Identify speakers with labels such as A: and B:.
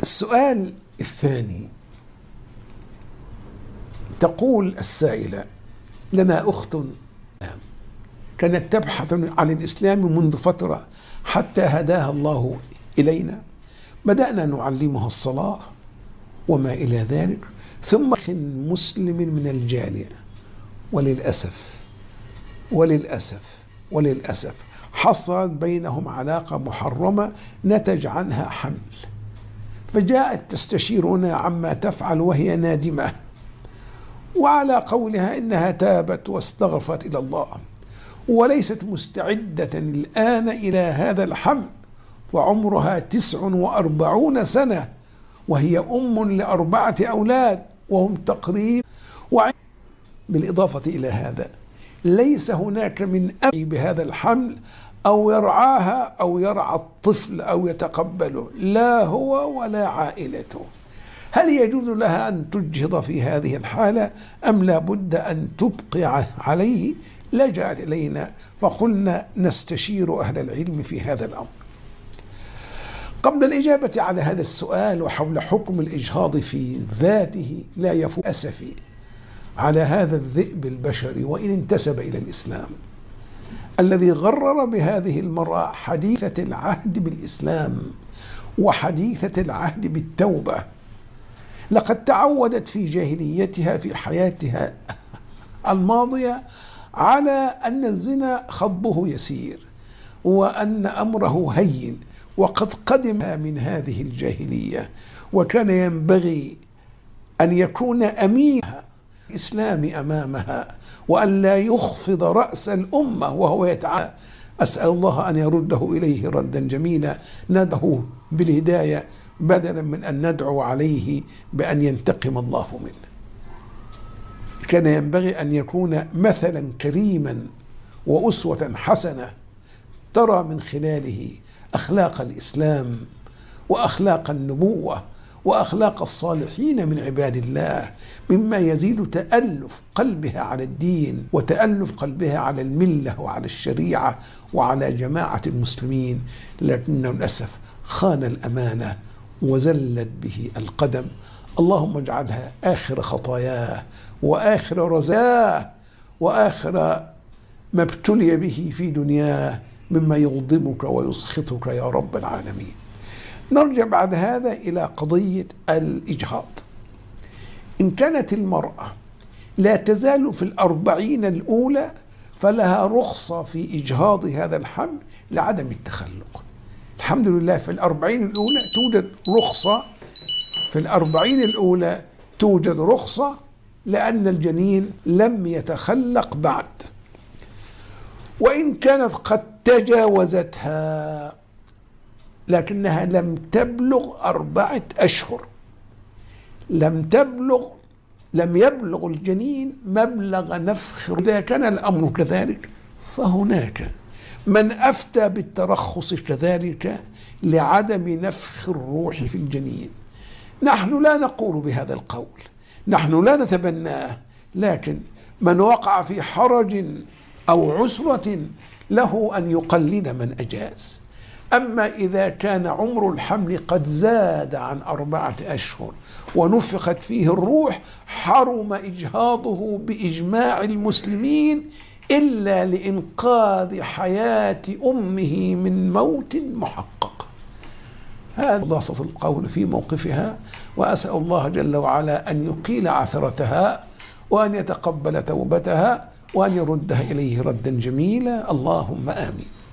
A: السؤال الثاني، تقول السائلة: لنا أخت كانت تبحث عن الإسلام منذ فترة حتى هداها الله إلينا، بدأنا نعلمها الصلاة وما إلى ذلك، ثم مسلم من الجالية وللأسف حصلت بينهم علاقة محرمة نتج عنها حمل، فجاءت تستشيرنا عما تفعل وهي نادمة، وعلى قولها إنها تابت واستغفرت إلى الله وليست مستعدة الآن إلى هذا الحمل، وعمرها 49 سنة وهي أم ل4 أولاد وهم تقريبا. بالإضافة إلى هذا ليس هناك من أمر بهذا الحمل أو يرعاها أو يرعى الطفل أو يتقبله، لا هو ولا عائلته. هل يجوز لها أن تجهض في هذه الحالة أم لا بد أن تبقي عليه؟ لجأت إلينا فقلنا نستشير أهل العلم في هذا الأمر. قبل الإجابة على هذا السؤال وحول حكم الإجهاض في ذاته، لا يفوت أسفي على هذا الذئب البشري وإن انتسب إلى الإسلام الذي غرر بهذه المرأة حديثة العهد بالإسلام وحديثة العهد بالتوبة. لقد تعودت في جاهليتها في حياتها الماضية على أن الزنا خضه يسير وأن أمره هين، وقد قدم من هذه الجاهلية، وكان ينبغي أن يكون أمينها الإسلام أمامها وأن لا يخفض رأس الأمة وهو يتعالى. أسأل الله أن يرده إليه ردا جميلا، ندعو بالهداية بدلا من أن ندعو عليه بأن ينتقم الله منه. كان ينبغي أن يكون مثلا كريما وأسوة حسنة ترى من خلاله أخلاق الإسلام وأخلاق النبوة وأخلاق الصالحين من عباد الله، مما يزيد تألف قلبها على الدين وتألف قلبها على الملة وعلى الشريعة وعلى جماعة المسلمين. لكنه للأسف خان الأمانة وزلت به القدم. اللهم اجعلها آخر خطاياه وآخر رزاه وآخر ما ابتلي به في دنياه مما يغضبك ويسخطك يا رب العالمين. نرجع بعد هذا إلى قضية الإجهاض. إن كانت المرأة لا تزال في 40 الأولى فلها رخصة في إجهاض هذا الحمل لعدم التخلق. الحمد لله في 40 الأولى توجد رخصة، في 40 الأولى توجد رخصة لأن الجنين لم يتخلق بعد. وإن كانت قد تجاوزتها لكنها لم تبلغ 4 أشهر، لم يبلغ الجنين مبلغ نفخ. إذا كان الأمر كذلك فهناك من أفتى بالترخص كذلك لعدم نفخ الروح في الجنين. نحن لا نقول بهذا القول، نحن لا نتبناه، لكن من وقع في حرج أو عسرة له أن يقلد من أجاز. أما إذا كان عمر الحمل قد زاد عن 4 أشهر ونفخت فيه الروح حرم إجهاضه بإجماع المسلمين إلا لإنقاذ حياة أمه من موت محقق. هذا خلاصة القول في موقفها، وأسأل الله جل وعلا أن يقيل عثرتها وأن يتقبل توبتها وأن يردها إليه ردا جميلا، اللهم آمين.